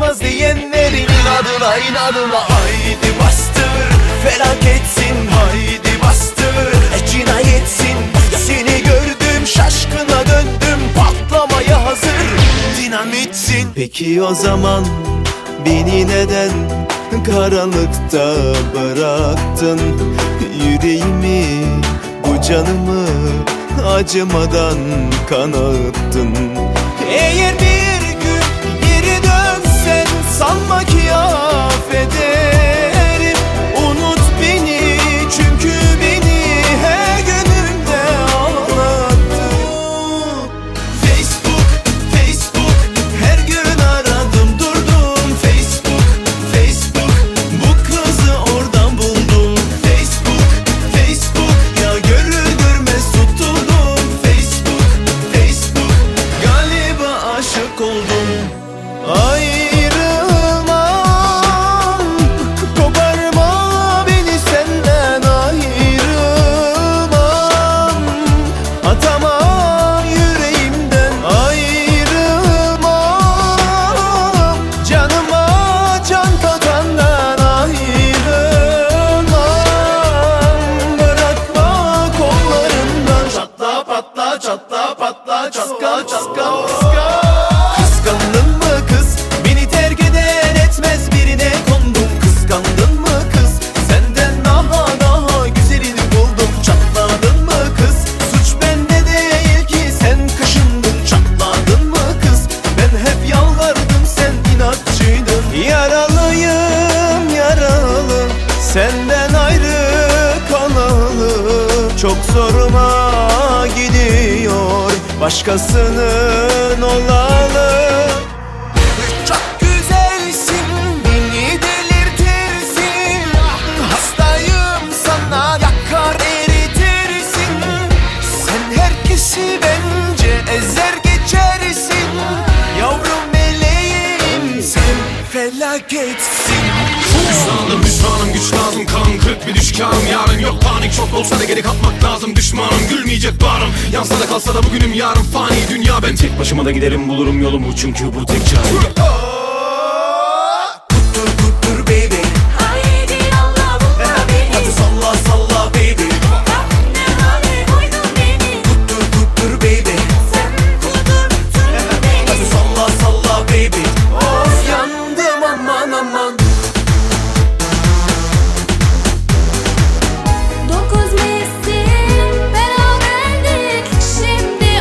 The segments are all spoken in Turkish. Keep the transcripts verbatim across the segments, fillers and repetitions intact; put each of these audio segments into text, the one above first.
olmaz diyenlerin inadına inadına. Haydi bastır felaketsin, haydi bastır e, cinayetsin. Seni gördüm şaşkına döndüm, patlamaya hazır dinamitsin. Peki o zaman beni neden karanlıkta bıraktın? Yüreğimi, bu canımı acımadan kanattın. Eğer bir gün geri dönsen sanma ki affederim. Unut beni çünkü beni her günümde ağlattın. Facebook, Facebook, her gün aradım durdum. Facebook, Facebook, bu kızı oradan buldum. Facebook, Facebook, ya görür görmez tutuldum. Facebook, Facebook, galiba aşık oldum. Ayrılmam, koparma beni senden, ayrılmam. Atamam yüreğimden, ayrılmam. Canıma can katandan ayrılmam. Bırakma kollarından. Çatla patla, çatla patla, çatka çatka çatka. Kıskandın mı kız? Beni terk eden etmez birine kondum. Kıskandın mı kız? Senden daha daha güzelini buldum. Çatladın mı kız? Suç bende değil ki sen kaşındın. Çatladın mı kız? Ben hep yalvardım, sen inatçıydın. Yaralıyım yaralı, senden ayrı kalalı. Çok zoruma gidiyor başkasının olalı. Çok güzelsin, beni delirtirsin. Hastayım sana, yakar eritirsin. Sen herkesi bence ezer geçersin. Yavrum meleğim, sen felaketsin. Hüsranım hüsranım, güç lazım, kan kırık bir düşkanım. Yarın yok panik, çok olsa da geri katmak lazım. Düşmanım gülmeyecek bağrım, yansa da kalsa da bugünüm yarın fani. Dünya ben tek başıma da giderim, bulurum yolumu çünkü bu tek çare. Tuttur tuttur baby, Haydi Allah bulma beni. hadi salla salla baby. Ne hale koydun beni. Tuttur tuttur baby, Sen kudurttun beni. hadi salla salla baby. Of yandım aman aman. Dokuz mevsim beraberdik, şimdi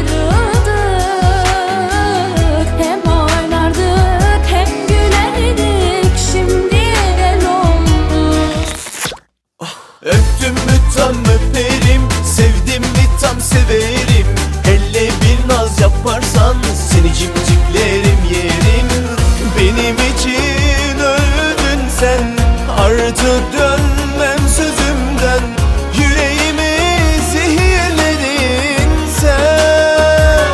ayrıldık. Hem oynardık hem gülerdik, şimdi el olduk. Öptüm mü tam öperim, sevdim mi tam severim. Hele bir naz yaparsan seni cimciklerim yerim. Benim için öldün sen, artık dönmem sözümden. Yüreğimi zehirledin sen.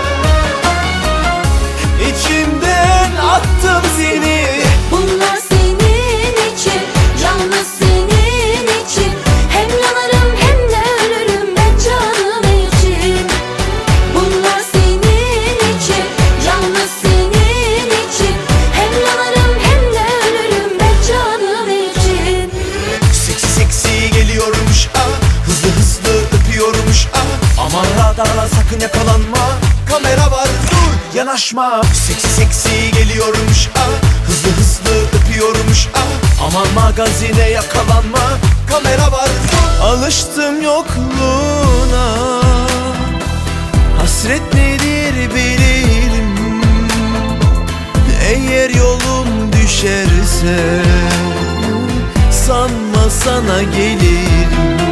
İçimden attım seni. Bunlar senin için, yalnız senin için. Hem yanarım hem de ölürüm ben canım için. Bunlar senin için, yalnız senin için. Hem yanarım hem de ölürüm ben canım için. Seksi seksi geliyormuş ah, hızlı hızlı öpüyormuş ah. Aman radarla sakın yakalanma, kamera var dur yanaşma. Seksi seksi geliyormuş ah, hızlı hızlı öpüyormuş ah. Aman magazine yakalanma, kamera var dur. Alıştım yokluğuna, hasret nedir bilirim. Eğer yolum düşerse sanma sana gelirim.